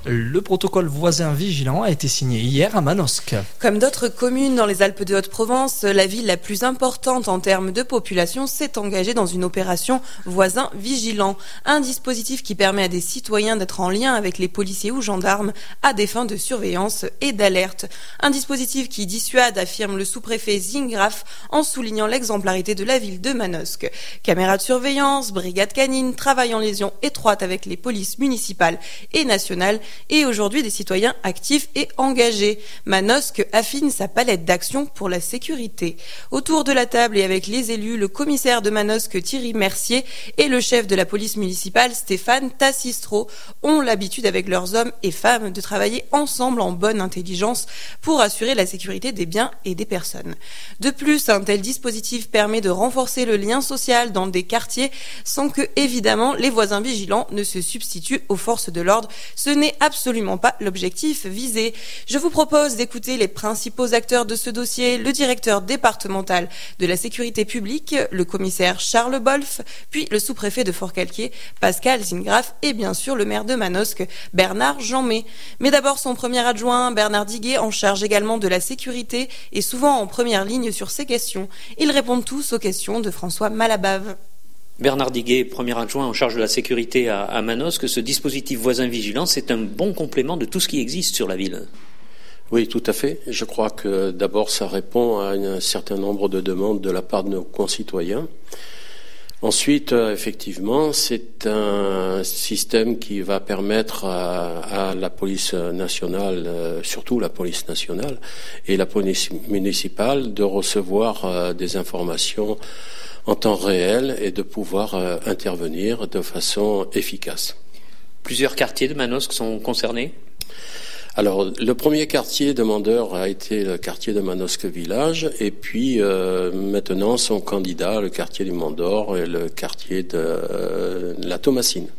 Le protocole voisin vigilant a été signé hier à Manosque. Comme d'autres communes dans les Alpes de Haute-Provence, la ville la plus importante en termes de population s'est engagée dans une opération voisin vigilant. Un dispositif qui permet à des citoyens d'être en lien avec les policiers ou gendarmes à des fins de surveillance et d'alerte. Un dispositif qui dissuade, affirme le sous-préfet Zingraf en soulignant l'exemplarité de la ville de Manosque. Caméras de surveillance, brigades canines, travail en liaison étroite avec les polices municipales et nationales et aujourd'hui des citoyens actifs et engagés. Manosque affine sa palette d'actions pour la sécurité. Autour de la table et avec les élus, le commissaire de Manosque Thierry Mercier et le chef de la police municipale Stéphane Tassistro ont l'habitude avec leurs hommes et femmes de travailler ensemble en bonne intelligence pour assurer la sécurité des biens et des personnes. De plus, un tel dispositif permet de renforcer le lien social dans des quartiers sans que, évidemment, les voisins vigilants ne se substituent aux forces de l'ordre. Ce n'est absolument pas l'objectif visé. Je vous propose d'écouter les principaux acteurs de ce dossier, le directeur départemental de la sécurité publique, le commissaire Charles Bolf, puis le sous-préfet de Forcalquier, Pascal Zingraf, et bien sûr le maire de Manosque, Bernard Jeanmé. Mais d'abord son premier adjoint, Bernard Diguet, en charge également de la sécurité et souvent en première ligne sur ces questions. Ils répondent tous aux questions de François Malabave. Bernard Diguet, premier adjoint en charge de la sécurité à Manosque, ce dispositif voisin vigilant, c'est un bon complément de tout ce qui existe sur la ville. Oui, tout à fait. Je crois que d'abord ça répond à un certain nombre de demandes de la part de nos concitoyens. Ensuite, effectivement, c'est un système qui va permettre à la police nationale, surtout la police nationale et la police municipale, de recevoir des informations en temps réel et de pouvoir intervenir de façon efficace. Plusieurs quartiers de Manosque sont concernés ? Alors, le premier quartier demandeur a été le quartier de Manosque Village, et puis maintenant sont candidats le quartier du Mont-d'Or et le quartier de la Thomasine.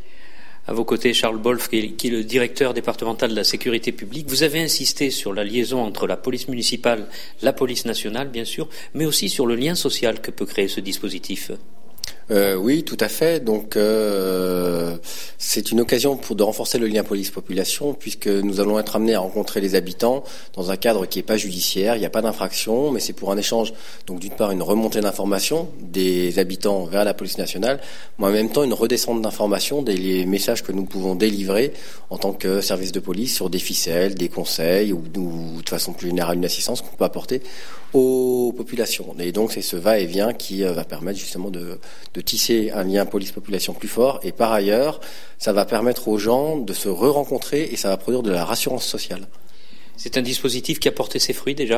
À vos côtés, Charles Bolf, qui est le directeur départemental de la sécurité publique. Vous avez insisté sur la liaison entre la police municipale, la police nationale, bien sûr, mais aussi sur le lien social que peut créer ce dispositif. Oui, tout à fait. Donc, c'est une occasion de renforcer le lien police-population, puisque nous allons être amenés à rencontrer les habitants dans un cadre qui n'est pas judiciaire. Il n'y a pas d'infraction, mais c'est pour un échange. Donc, d'une part, une remontée d'informations des habitants vers la police nationale, mais en même temps, une redescente d'informations des messages que nous pouvons délivrer en tant que service de police sur des ficelles, des conseils ou de façon plus générale une assistance qu'on peut apporter aux populations. Et donc, c'est ce va-et-vient qui va permettre justement de tisser un lien police-population plus fort. Et par ailleurs, ça va permettre aux gens de se re-rencontrer et ça va produire de la rassurance sociale. C'est un dispositif qui a porté ses fruits déjà ?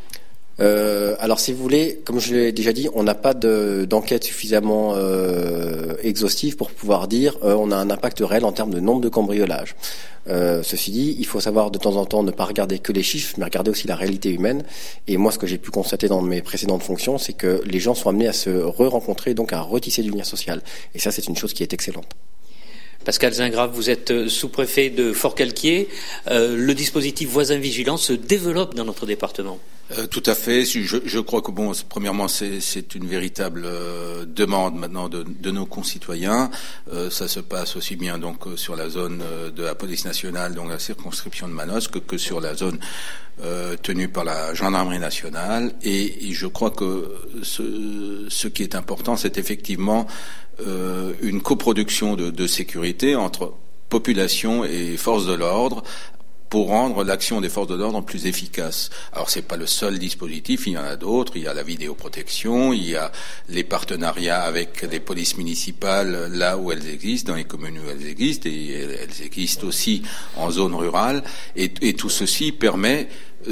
Alors, si vous voulez, comme je l'ai déjà dit, on n'a pas d'enquête suffisamment exhaustive pour pouvoir dire on a un impact réel en termes de nombre de cambriolages. Ceci dit, il faut savoir de temps en temps ne pas regarder que les chiffres, mais regarder aussi la réalité humaine. Et moi, ce que j'ai pu constater dans mes précédentes fonctions, c'est que les gens sont amenés à se re-rencontrer, donc à retisser du lien social. Et ça, c'est une chose qui est excellente. Pascal Zingraf, vous êtes sous-préfet de Forcalquier. Le dispositif voisin vigilant se développe dans notre département. Tout à fait. Je crois que premièrement, c'est une véritable demande maintenant de nos concitoyens. Ça se passe aussi bien donc sur la zone de la police nationale, donc la circonscription de Manosque, que sur la zone tenue par la gendarmerie nationale. Et je crois que ce qui est important, c'est effectivement une coproduction de sécurité entre population et forces de l'ordre, pour rendre l'action des forces de l'ordre plus efficace. Alors c'est pas le seul dispositif, il y en a d'autres, il y a la vidéoprotection, il y a les partenariats avec les polices municipales là où elles existent, dans les communes où elles existent, et elles existent aussi en zone rurale, et tout ceci permet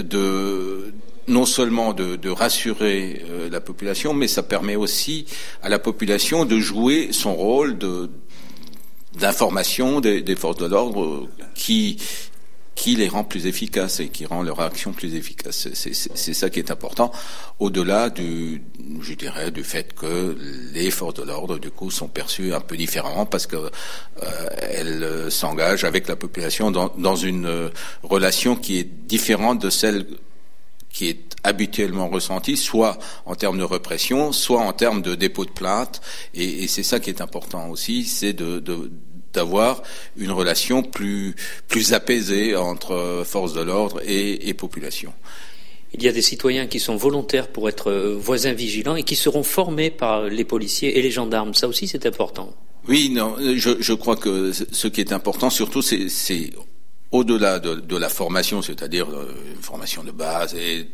non seulement de rassurer la population, mais ça permet aussi à la population de jouer son rôle d'information des forces de l'ordre qui les rend plus efficaces et qui rend leur action plus efficace. C'est ça qui est important, au-delà du fait que les forces de l'ordre, du coup, sont perçues un peu différemment parce que elles s'engagent avec la population dans une relation qui est différente de celle qui est habituellement ressentie, soit en termes de répression, soit en termes de dépôt de plainte. Et c'est ça qui est important aussi, c'est d'avoir une relation plus apaisée entre forces de l'ordre et population. Il y a des citoyens qui sont volontaires pour être voisins vigilants et qui seront formés par les policiers et les gendarmes. Ça aussi, c'est important. Oui, non, je crois que ce qui est important, surtout, c'est au-delà de la formation, c'est-à-dire une formation de base et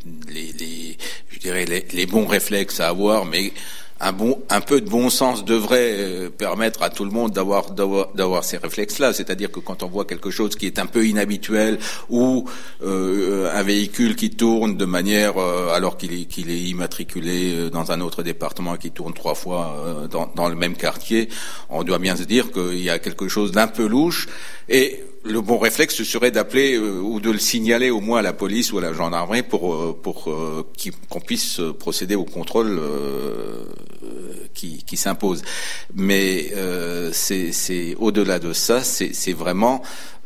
les bons réflexes à avoir, mais un peu de bon sens devrait permettre à tout le monde d'avoir ces réflexes-là. C'est-à-dire que quand on voit quelque chose qui est un peu inhabituel ou un véhicule qui tourne de manière alors qu'il est immatriculé dans un autre département, qui tourne 3 fois dans le même quartier, on doit bien se dire qu'il y a quelque chose d'un peu louche. Et le bon réflexe, ce serait d'appeler ou de le signaler au moins à la police ou à la gendarmerie pour qu'on puisse procéder au contrôle qui s'impose. Mais c'est au-delà de ça, c'est vraiment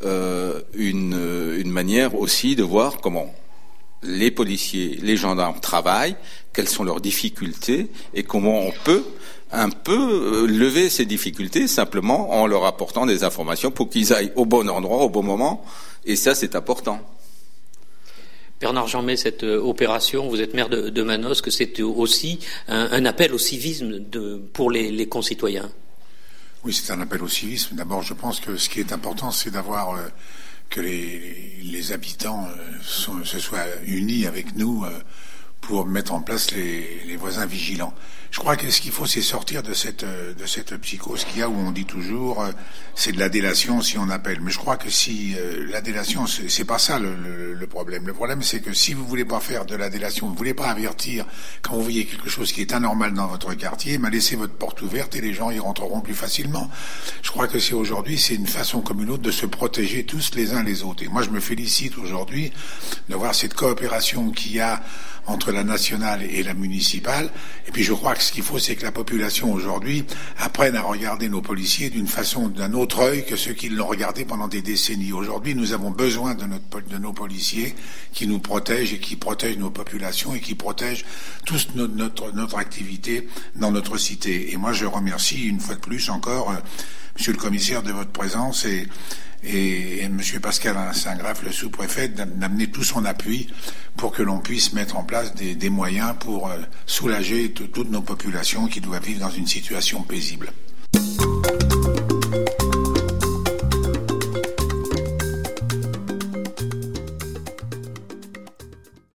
une manière aussi de voir comment les policiers, les gendarmes travaillent, quelles sont leurs difficultés et comment on peut un peu lever ces difficultés simplement en leur apportant des informations pour qu'ils aillent au bon endroit, au bon moment. Et ça, c'est important. Bernard Jeanmet, cette opération, vous êtes maire de Manosque, c'est aussi un appel au civisme pour les concitoyens. Oui, c'est un appel au civisme. D'abord, je pense que ce qui est important, c'est d'avoir que les habitants se soient unis avec nous pour mettre en place les voisins vigilants. Je crois que ce qu'il faut, c'est sortir de cette psychose qu'il y a où on dit toujours c'est de la délation si on appelle. Mais je crois que si la délation, c'est pas ça le problème. Le problème, c'est que si vous voulez pas faire de la délation, vous voulez pas avertir quand vous voyez quelque chose qui est anormal dans votre quartier, laissez votre porte ouverte et les gens y rentreront plus facilement. Je crois que aujourd'hui, c'est une façon comme une autre de se protéger tous les uns les autres. Et moi, je me félicite aujourd'hui de voir cette coopération qu'il y a entre la nationale et la municipale. Et puis je crois que ce qu'il faut, c'est que la population aujourd'hui apprenne à regarder nos policiers d'un autre œil que ceux qui l'ont regardé pendant des décennies. Aujourd'hui, nous avons besoin de nos policiers qui nous protègent et qui protègent nos populations et qui protègent tous notre activité dans notre cité. Et moi, je remercie une fois de plus encore Monsieur le commissaire de votre présence et Monsieur Pascal Saint-Graff, le sous-préfet, d'amener tout son appui pour que l'on puisse mettre en place des moyens pour soulager toutes nos populations qui doivent vivre dans une situation paisible.